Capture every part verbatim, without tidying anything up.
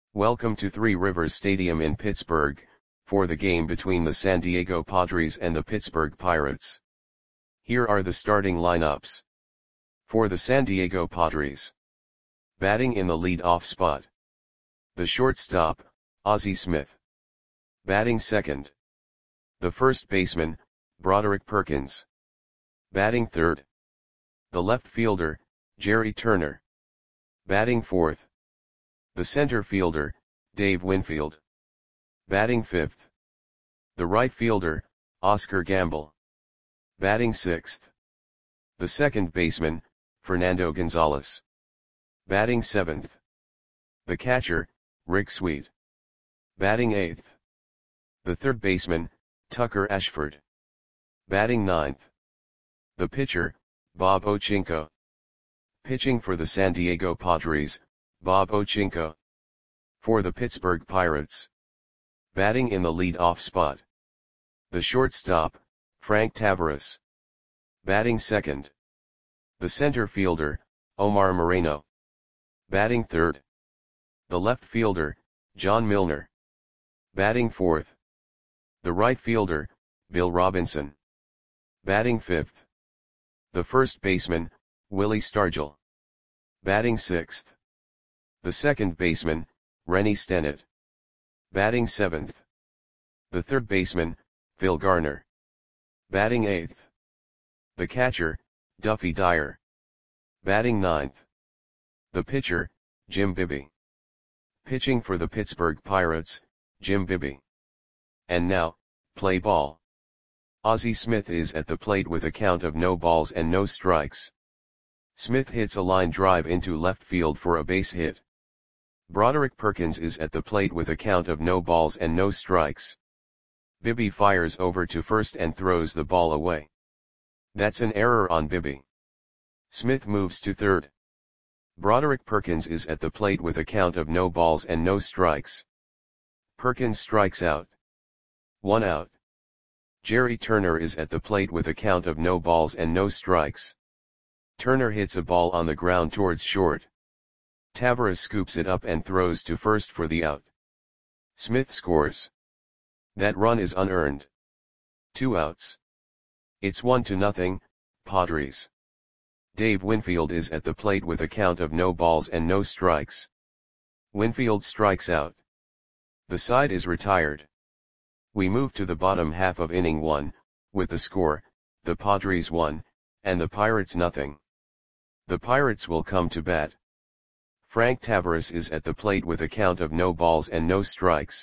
Welcome to Three Rivers Stadium in Pittsburgh, for the game between the San Diego Padres and the Pittsburgh Pirates. Here are the starting lineups. For the San Diego Padres. Batting in the lead-off spot. The shortstop, Ozzie Smith. Batting second. The first baseman, Broderick Perkins. Batting third. The left fielder, Jerry Turner. Batting fourth. The center fielder, Dave Winfield. Batting fifth. The right fielder, Oscar Gamble. Batting sixth. The second baseman, Fernando Gonzalez. Batting seventh. The catcher, Rick Sweet. Batting eighth. The third baseman, Tucker Ashford. Batting ninth. The pitcher, Bob Ochinko. Pitching for the San Diego Padres, Bob Ochinko. For the Pittsburgh Pirates. Batting in the lead-off spot. The shortstop, Frank Taveras. Batting second. The center fielder, Omar Moreno. Batting third. The left fielder, John Milner. Batting fourth. The right fielder, Bill Robinson. Batting fifth. The first baseman, Willie Stargell. Batting sixth. The second baseman, Rennie Stennett. Batting seventh. The third baseman, Phil Garner. Batting eighth. The catcher, Duffy Dyer. Batting ninth. The pitcher, Jim Bibby. Pitching for the Pittsburgh Pirates, Jim Bibby. And now, play ball. Ozzie Smith is at the plate with a count of no balls and no strikes. Smith hits a line drive into left field for a base hit. Broderick Perkins is at the plate with a count of no balls and no strikes. Bibby fires over to first and throws the ball away. That's an error on Bibby. Smith moves to third. Broderick Perkins is at the plate with a count of no balls and no strikes. Perkins strikes out. One out. Jerry Turner is at the plate with a count of no balls and no strikes. Turner hits a ball on the ground towards short. Taveras scoops it up and throws to first for the out. Smith scores. That run is unearned. Two outs. It's one to nothing, Padres. Dave Winfield is at the plate with a count of no balls and no strikes. Winfield strikes out. The side is retired. We move to the bottom half of inning one, with the score, the Padres one, and the Pirates nothing. The Pirates will come to bat. Frank Taveras is at the plate with a count of no balls and no strikes.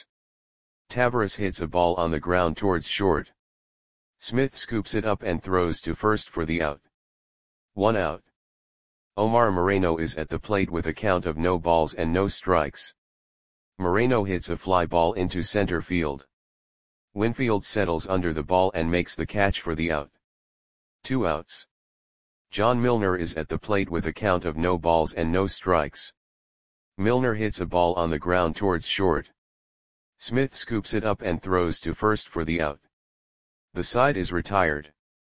Taveras hits a ball on the ground towards short. Smith scoops it up and throws to first for the out. One out. Omar Moreno is at the plate with a count of no balls and no strikes. Moreno hits a fly ball into center field. Winfield settles under the ball and makes the catch for the out. Two outs. John Milner is at the plate with a count of no balls and no strikes. Milner hits a ball on the ground towards short. Smith scoops it up and throws to first for the out. The side is retired.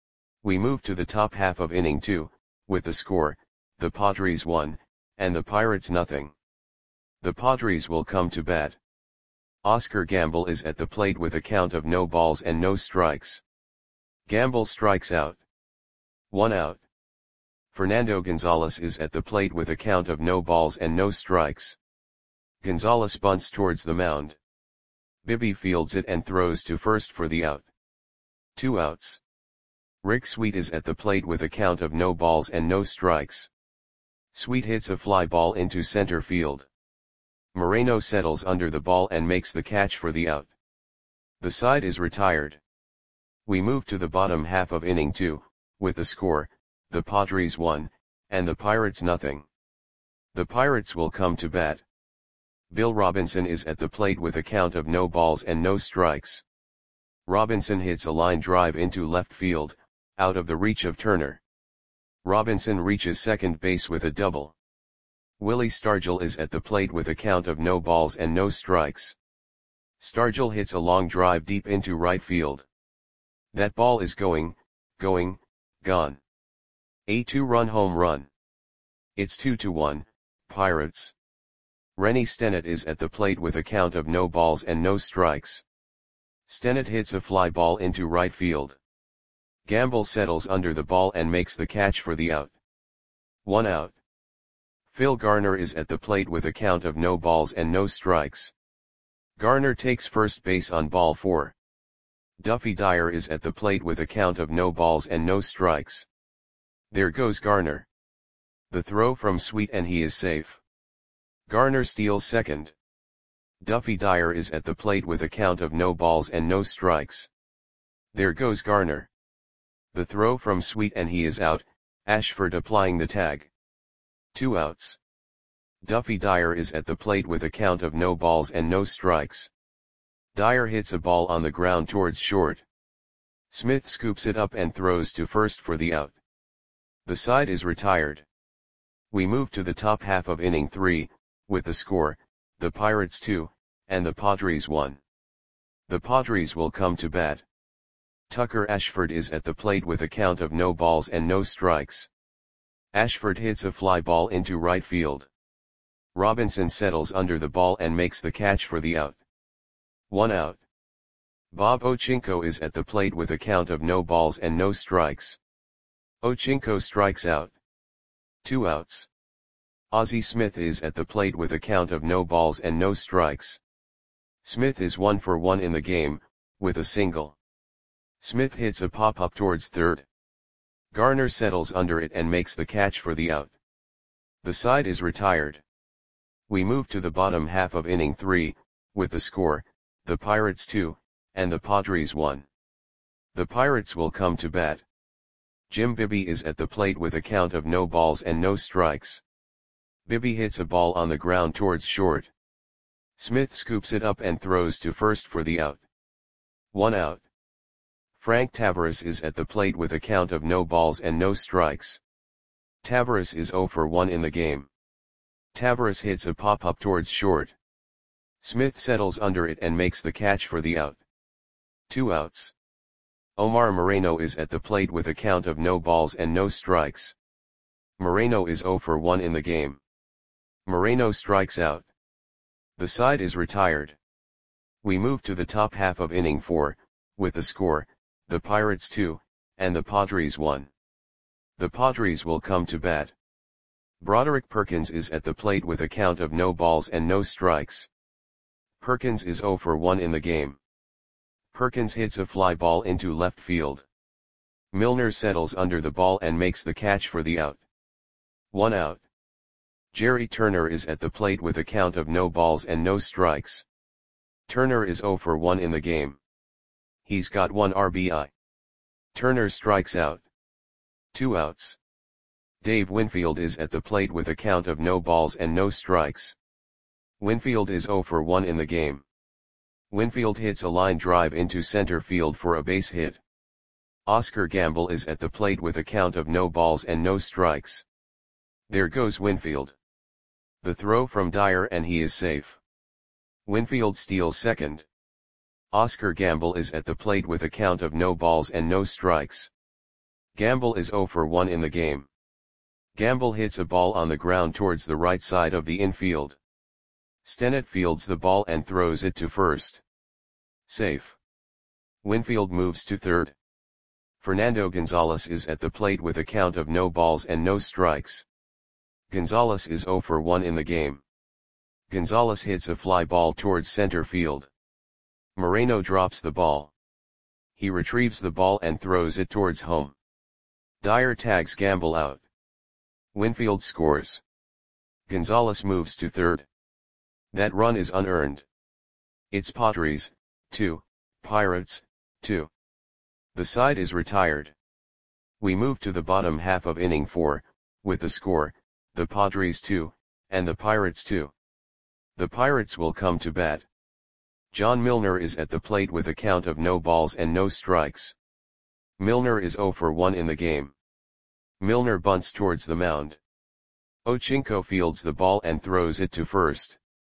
We move to the top half of inning two, with the score, the Padres one, and the Pirates nothing. The Padres will come to bat. Oscar Gamble is at the plate with a count of no balls and no strikes. Gamble strikes out. One out. Fernando Gonzalez is at the plate with a count of no balls and no strikes. Gonzalez bunts towards the mound. Bibby fields it and throws to first for the out. Two outs. Rick Sweet is at the plate with a count of no balls and no strikes. Sweet hits a fly ball into center field. Moreno settles under the ball and makes the catch for the out. The side is retired. We move to the bottom half of inning two, with the score, the Padres one, and the Pirates nothing. The Pirates will come to bat. Bill Robinson is at the plate with a count of no balls and no strikes. Robinson hits a line drive into left field, out of the reach of Turner. Robinson reaches second base with a double. Willie Stargell is at the plate with a count of no balls and no strikes. Stargell hits a long drive deep into right field. That ball is going, going, gone. A two-run home run. It's two to one, Pirates. Rennie Stennett is at the plate with a count of no balls and no strikes. Stennett hits a fly ball into right field. Gamble settles under the ball and makes the catch for the out. One out. Phil Garner is at the plate with a count of no balls and no strikes. Garner takes first base on ball four. Duffy Dyer is at the plate with a count of no balls and no strikes. There goes Garner. The throw from Sweet and he is safe. Garner steals second. Duffy Dyer is at the plate with a count of no balls and no strikes. There goes Garner. The throw from Sweet and he is out, Ashford applying the tag. Two outs. Duffy Dyer is at the plate with a count of no balls and no strikes. Dyer hits a ball on the ground towards short. Smith scoops it up and throws to first for the out. The side is retired. We move to the top half of inning three, with the score, the Pirates two, and the Padres one. The Padres will come to bat. Tucker Ashford is at the plate with a count of no balls and no strikes. Ashford hits a fly ball into right field. Robinson settles under the ball and makes the catch for the out. One out. Bob Ochinko is at the plate with a count of no balls and no strikes. Ochinko strikes out. Two outs. Ozzie Smith is at the plate with a count of no balls and no strikes. Smith is one for one in the game, with a single. Smith hits a pop-up towards third. Garner settles under it and makes the catch for the out. The side is retired. We move to the bottom half of inning three, with the score, the Pirates two, and the Padres one. The Pirates will come to bat. Jim Bibby is at the plate with a count of no balls and no strikes. Bibby hits a ball on the ground towards short. Smith scoops it up and throws to first for the out. One out. Frank Tavares is at the plate with a count of no balls and no strikes. Tavares is zero for one in the game. Tavares hits a pop-up towards short. Smith settles under it and makes the catch for the out. Two outs. Omar Moreno is at the plate with a count of no balls and no strikes. Moreno is zero for one in the game. Moreno strikes out. The side is retired. We move to the top half of inning four, with the score, the Pirates two, and the Padres one. The Padres will come to bat. Broderick Perkins is at the plate with a count of no balls and no strikes. Perkins is zero for one in the game. Perkins hits a fly ball into left field. Milner settles under the ball and makes the catch for the out. One out. Jerry Turner is at the plate with a count of no balls and no strikes. Turner is zero for one in the game. He's got one R B I. Turner strikes out. Two outs. Dave Winfield is at the plate with a count of no balls and no strikes. Winfield is zero for one in the game. Winfield hits a line drive into center field for a base hit. Oscar Gamble is at the plate with a count of no balls and no strikes. There goes Winfield. The throw from Dyer and he is safe. Winfield steals second. Oscar Gamble is at the plate with a count of no balls and no strikes. Gamble is zero for one in the game. Gamble hits a ball on the ground towards the right side of the infield. Stennett fields the ball and throws it to first. Safe. Winfield moves to third. Fernando Gonzalez is at the plate with a count of no balls and no strikes. Gonzalez is zero for one in the game. Gonzalez hits a fly ball towards center field. Moreno drops the ball. He retrieves the ball and throws it towards home. Dyer tags Gamble out. Winfield scores. Gonzalez moves to third. That run is unearned. It's Padres, two, Pirates, two. The side is retired. We move to the bottom half of inning four, with the score, the Padres two, and the Pirates two. The Pirates will come to bat. John Milner is at the plate with a count of no balls and no strikes. Milner is zero for one in the game. Milner bunts towards the mound. Ochinko fields the ball and throws it to first.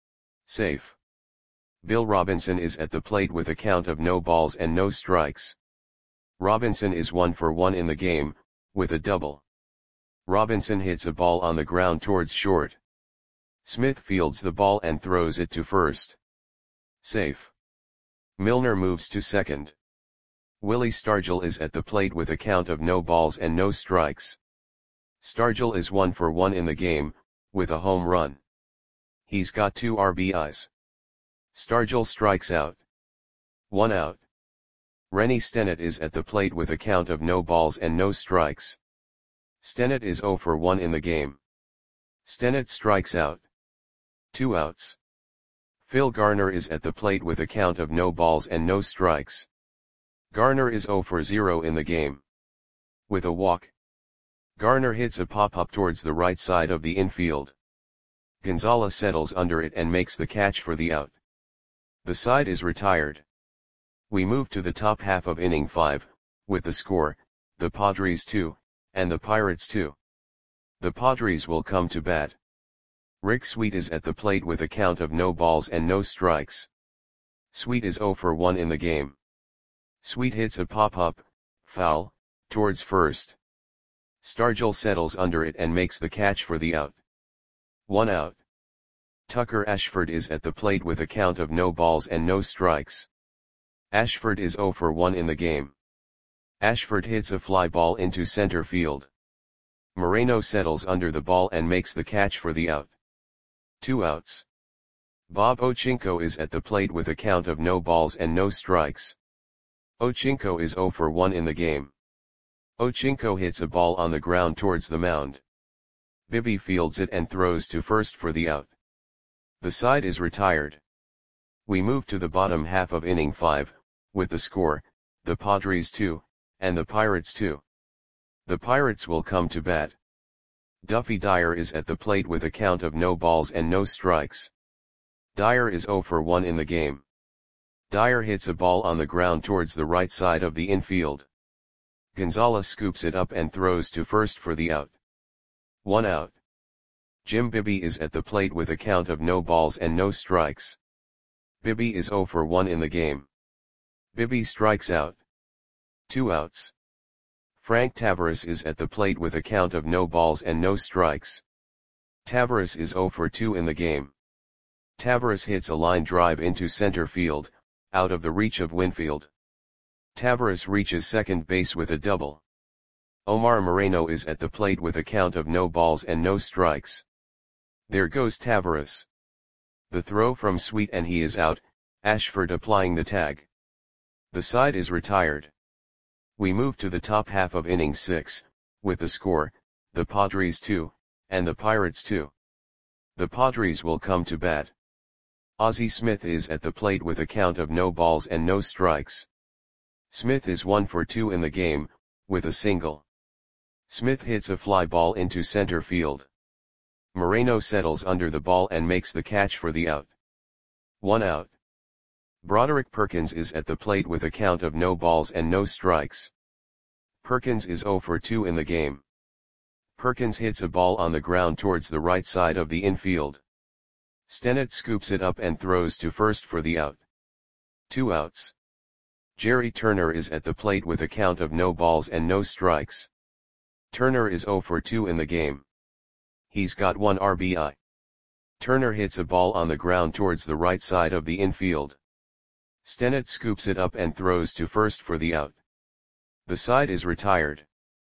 Safe. Bill Robinson is at the plate with a count of no balls and no strikes. Robinson is one for one in the game, with a double. Robinson hits a ball on the ground towards short. Smith fields the ball and throws it to first. Safe. Milner moves to second. Willie Stargell is at the plate with a count of no balls and no strikes. Stargell is one for one in the game, with a home run. He's got two R B Is. Stargell strikes out. One out. Rennie Stennett is at the plate with a count of no balls and no strikes. Stennett is zero for one in the game. Stennett strikes out. Two outs. Phil Garner is at the plate with a count of no balls and no strikes. Garner is zero for zero in the game. With a walk. Garner hits a pop-up towards the right side of the infield. Gonzalez settles under it and makes the catch for the out. The side is retired. We move to the top half of inning five, with the score, the Padres two, and the Pirates two. The Padres will come to bat. Rick Sweet is at the plate with a count of no balls and no strikes. Sweet is zero for one in the game. Sweet hits a pop-up, foul, towards first. Stargell settles under it and makes the catch for the out. One out. Tucker Ashford is at the plate with a count of no balls and no strikes. Ashford is zero for one in the game. Ashford hits a fly ball into center field. Moreno settles under the ball and makes the catch for the out. Two outs. Bob Ochinko is at the plate with a count of no balls and no strikes. Ochinko is zero for one in the game. Ochinko hits a ball on the ground towards the mound. Bibby fields it and throws to first for the out. The side is retired. We move to the bottom half of inning five, with the score, the Padres two, and the Pirates two. The Pirates will come to bat. Duffy Dyer is at the plate with a count of no balls and no strikes. Dyer is zero for one in the game. Dyer hits a ball on the ground towards the right side of the infield. Gonzalez scoops it up and throws to first for the out. One out. Jim Bibby is at the plate with a count of no balls and no strikes. Bibby is zero for one in the game. Bibby strikes out. Two outs. Frank Tavares is at the plate with a count of no balls and no strikes. Tavares is zero for two in the game. Tavares hits a line drive into center field, out of the reach of Winfield. Tavares reaches second base with a double. Omar Moreno is at the plate with a count of no balls and no strikes. There goes Tavares. The throw from Sweet and he is out, Ashford applying the tag. The side is retired. We move to the top half of inning six, with the score, the Padres two, and the Pirates two. The Padres will come to bat. Ozzie Smith is at the plate with a count of no balls and no strikes. Smith is one for two in the game, with a single. Smith hits a fly ball into center field. Moreno settles under the ball and makes the catch for the out. One out. Broderick Perkins is at the plate with a count of no balls and no strikes. Perkins is zero for two in the game. Perkins hits a ball on the ground towards the right side of the infield. Stennett scoops it up and throws to first for the out. Two outs. Jerry Turner is at the plate with a count of no balls and no strikes. Turner is zero for two in the game. He's got one R B I. Turner hits a ball on the ground towards the right side of the infield. Stennett scoops it up and throws to first for the out. The side is retired.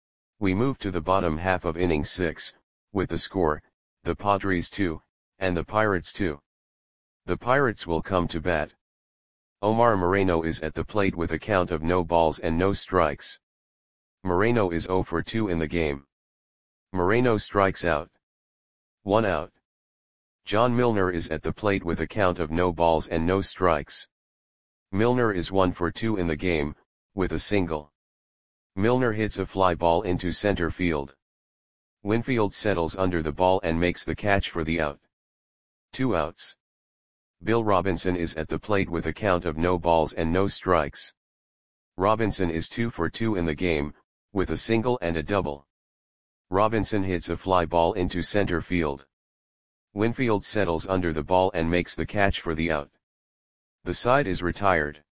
We move to the bottom half of inning six, with the score, the Padres two, and the Pirates two. The Pirates will come to bat. Omar Moreno is at the plate with a count of no balls and no strikes. Moreno is zero for two in the game. Moreno strikes out. One out. John Milner is at the plate with a count of no balls and no strikes. Milner is one for two in the game, with a single. Milner hits a fly ball into center field. Winfield settles under the ball and makes the catch for the out. Two outs. Bill Robinson is at the plate with a count of no balls and no strikes. Robinson is two for two in the game, with a single and a double. Robinson hits a fly ball into center field. Winfield settles under the ball and makes the catch for the out. The side is retired.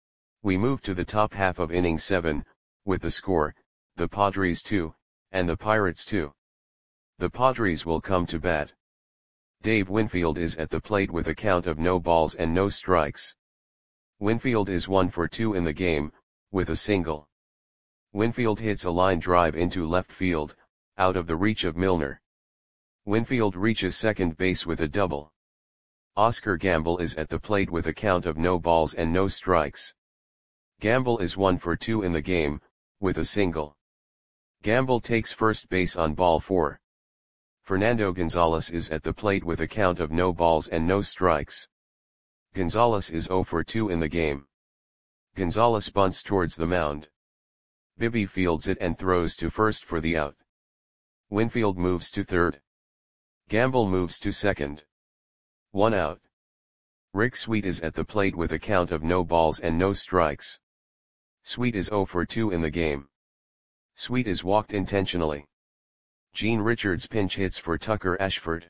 We move to the top half of inning seven, with the score, the Padres two, and the Pirates two. The Padres will come to bat. Dave Winfield is at the plate with a count of no balls and no strikes. Winfield is one for two in the game, with a single. Winfield hits a line drive into left field, out of the reach of Milner. Winfield reaches second base with a double. Oscar Gamble is at the plate with a count of no balls and no strikes. Gamble is one for two in the game, with a single. Gamble takes first base on ball four. Fernando Gonzalez is at the plate with a count of no balls and no strikes. Gonzalez is zero for two in the game. Gonzalez bunts towards the mound. Bibby fields it and throws to first for the out. Winfield moves to third. Gamble moves to second. One out. Rick Sweet is at the plate with a count of no balls and no strikes. Sweet is zero for two in the game. Sweet is walked intentionally. Gene Richards pinch hits for Tucker Ashford.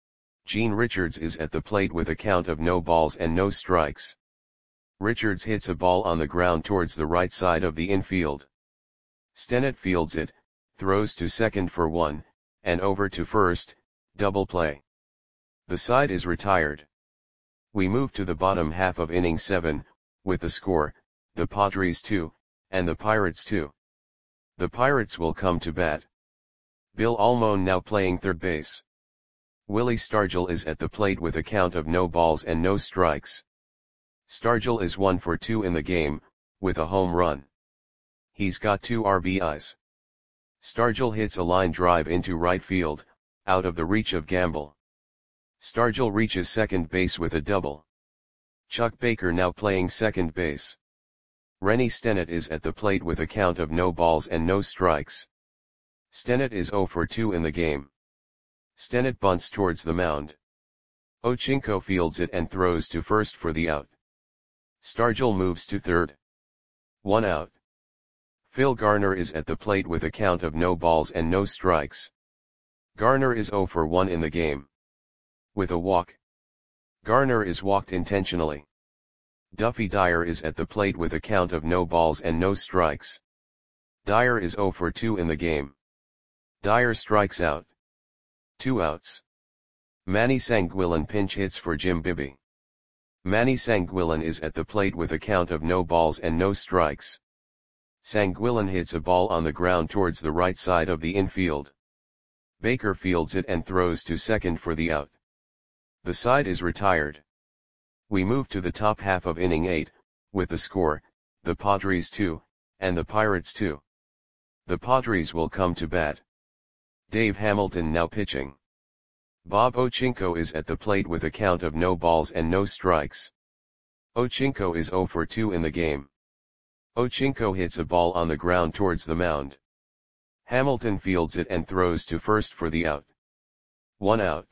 Gene Richards is at the plate with a count of no balls and no strikes. Richards hits a ball on the ground towards the right side of the infield. Stennett fields it, throws to second for one, and over to first, double play. The side is retired. We move to the bottom half of inning seven, with the score, the Padres two, and the Pirates two. The Pirates will come to bat. Bill Almon now playing third base. Willie Stargell is at the plate with a count of no balls and no strikes. Stargell is one for two in the game, with a home run. He's got two R B Is. Stargell hits a line drive into right field, out of the reach of Gamble. Stargell reaches second base with a double. Chuck Baker now playing second base. Rennie Stennett is at the plate with a count of no balls and no strikes. Stennett is zero for two in the game. Stennett bunts towards the mound. Ochinko fields it and throws to first for the out. Stargell moves to third. One out. Phil Garner is at the plate with a count of no balls and no strikes. Garner is zero for one in the game. With a walk. Garner is walked intentionally. Duffy Dyer is at the plate with a count of no balls and no strikes. Dyer is zero for two in the game. Dyer strikes out. Two outs. Manny Sanguillen pinch hits for Jim Bibby. Manny Sanguillen is at the plate with a count of no balls and no strikes. Sanguillen hits a ball on the ground towards the right side of the infield. Baker fields it and throws to second for the out. The side is retired. We move to the top half of inning eight, with the score, the Padres two, and the Pirates two. The Padres will come to bat. Dave Hamilton now pitching. Bob Ochinko is at the plate with a count of no balls and no strikes. Ochinko is zero for two in the game. Ochinko hits a ball on the ground towards the mound. Hamilton fields it and throws to first for the out. One out.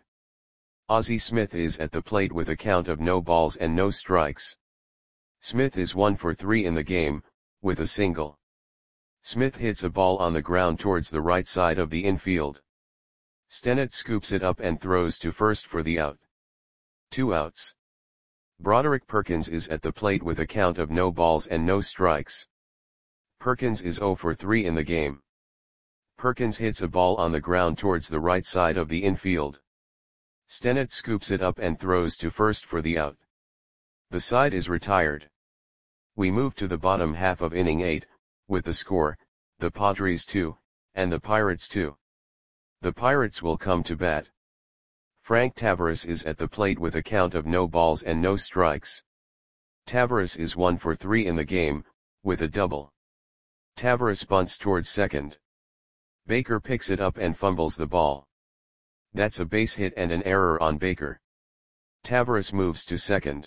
Ozzie Smith is at the plate with a count of no balls and no strikes. Smith is one for three in the game, with a single. Smith hits a ball on the ground towards the right side of the infield. Stennett scoops it up and throws to first for the out. Two outs. Broderick Perkins is at the plate with a count of no balls and no strikes. Perkins is zero for three in the game. Perkins hits a ball on the ground towards the right side of the infield. Stennett scoops it up and throws to first for the out. The side is retired. We move to the bottom half of inning eight, with the score, the Padres two, and the Pirates two. The Pirates will come to bat. Frank Tavares is at the plate with a count of no balls and no strikes. Tavares is one for three in the game, with a double. Tavares bunts towards second. Baker picks it up and fumbles the ball. That's a base hit and an error on Baker. Tavares moves to second.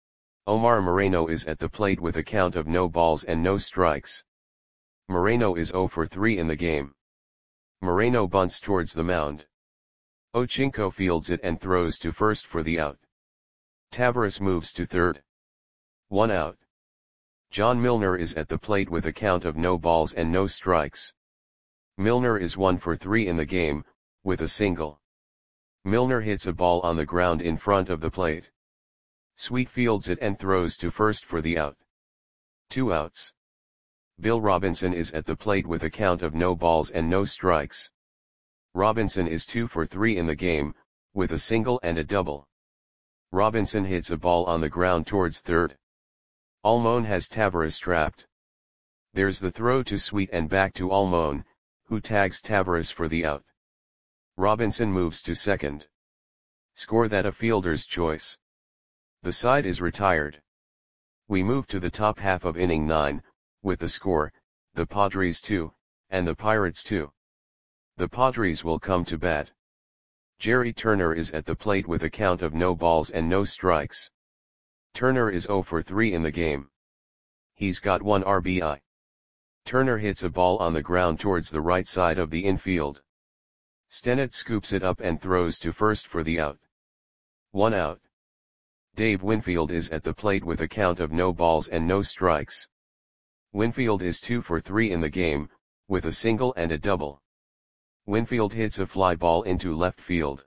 Omar Moreno is at the plate with a count of no balls and no strikes. Moreno is zero for three in the game. Moreno bunts towards the mound. Ochinko fields it and throws to first for the out. Tavares moves to third. One out. John Milner is at the plate with a count of no balls and no strikes. Milner is one for three in the game, with a single. Milner hits a ball on the ground in front of the plate. Sweet fields it and throws to first for the out. Two outs. Bill Robinson is at the plate with a count of no balls and no strikes. Robinson is two for three in the game, with a single and a double. Robinson hits a ball on the ground towards third. Almon has Tavares trapped. There's the throw to Sweet and back to Almon, who tags Tavares for the out. Robinson moves to second. Score that a fielder's choice. The side is retired. We move to the top half of inning nine, with the score, the Padres two, and the Pirates two. The Padres will come to bat. Jerry Turner is at the plate with a count of no balls and no strikes. Turner is oh for three in the game. He's got one R B I. Turner hits a ball on the ground towards the right side of the infield. Stennett scoops it up and throws to first for the out. One out. Dave Winfield is at the plate with a count of no balls and no strikes. Winfield is two for three in the game, with a single and a double. Winfield hits a fly ball into left field.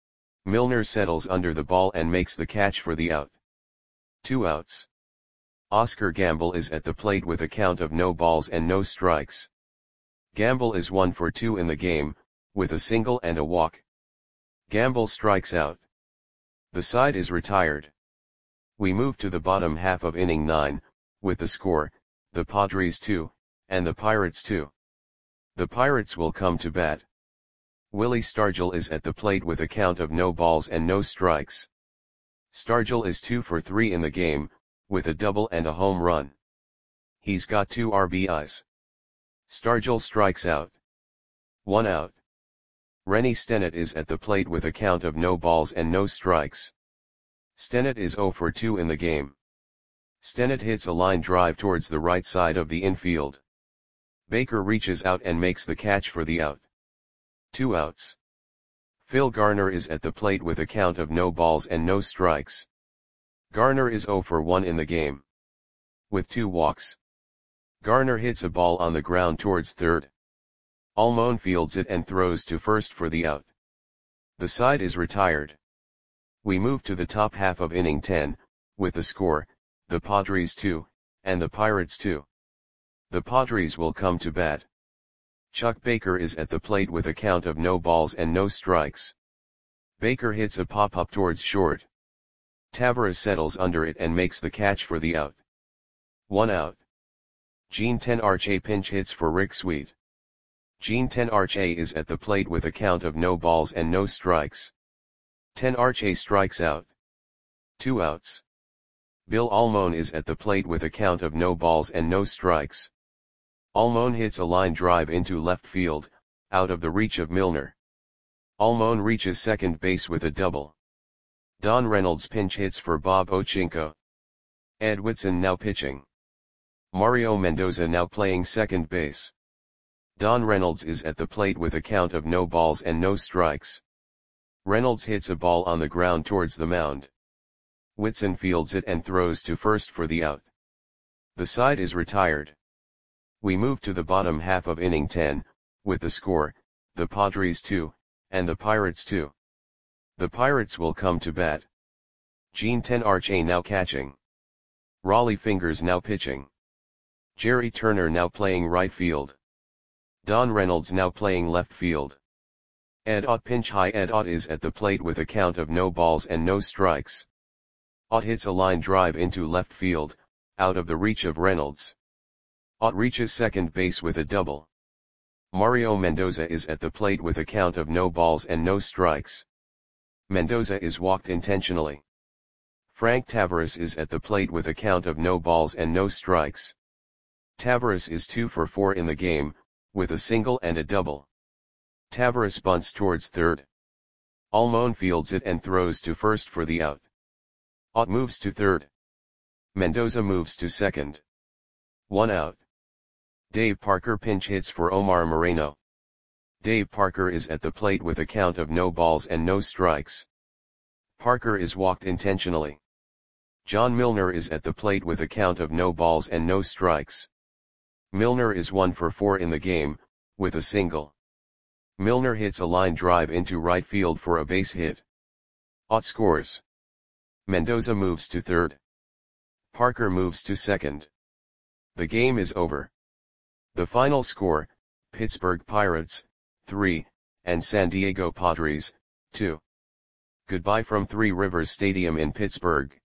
Milner settles under the ball and makes the catch for the out. Two outs. Oscar Gamble is at the plate with a count of no balls and no strikes. Gamble is one for two in the game, with a single and a walk. Gamble strikes out. The side is retired. We move to the bottom half of inning nine, with the score, the Padres two, and the Pirates two. The Pirates will come to bat. Willie Stargell is at the plate with a count of no balls and no strikes. Stargell is two for three in the game, with a double and a home run. He's got two R B Is. Stargell strikes out. One out. Rennie Stennett is at the plate with a count of no balls and no strikes. Stennett is oh for two in the game. Stennett hits a line drive towards the right side of the infield. Baker reaches out and makes the catch for the out. Two outs. Phil Garner is at the plate with a count of no balls and no strikes. Garner is oh for one in the game. With two walks. Garner hits a ball on the ground towards third. Almon fields it and throws to first for the out. The side is retired. We move to the top half of inning ten, with the score, the Padres two, and the Pirates two. The Padres will come to bat. Chuck Baker is at the plate with a count of no balls and no strikes. Baker hits a pop-up towards short. Tavares settles under it and makes the catch for the out. One out. Gene Tenarche pinch hits for Rick Sweet. Gene Tenarche is at the plate with a count of no balls and no strikes. Tenarche strikes out. Two outs. Bill Almon is at the plate with a count of no balls and no strikes. Almon hits a line drive into left field, out of the reach of Milner. Almon reaches second base with a double. Don Reynolds pinch hits for Bob Ochinko. Ed Whitson now pitching. Mario Mendoza now playing second base. Don Reynolds is at the plate with a count of no balls and no strikes. Reynolds hits a ball on the ground towards the mound. Whitson fields it and throws to first for the out. The side is retired. We move to the bottom half of inning ten, with the score, the Padres two, and the Pirates two. The Pirates will come to bat. Gene Tenarche now catching. Raleigh Fingers now pitching. Jerry Turner now playing right field. Don Reynolds now playing left field. Ed Ott pinch high. Ed Ott is at the plate with a count of no balls and no strikes. Ott hits a line drive into left field, out of the reach of Reynolds. Ott reaches second base with a double. Mario Mendoza is at the plate with a count of no balls and no strikes. Mendoza is walked intentionally. Frank Tavares is at the plate with a count of no balls and no strikes. Tavares is two for four in the game, with a single and a double. Tavares bunts towards third. Almon fields it and throws to first for the out. Ott moves to third. Mendoza moves to second. One out. Dave Parker pinch hits for Omar Moreno. Dave Parker is at the plate with a count of no balls and no strikes. Parker is walked intentionally. John Milner is at the plate with a count of no balls and no strikes. Milner is one for four in the game, with a single. Milner hits a line drive into right field for a base hit. Ott scores. Mendoza moves to third. Parker moves to second. The game is over. The final score, Pittsburgh Pirates, three, and San Diego Padres, two. Goodbye from Three Rivers Stadium in Pittsburgh.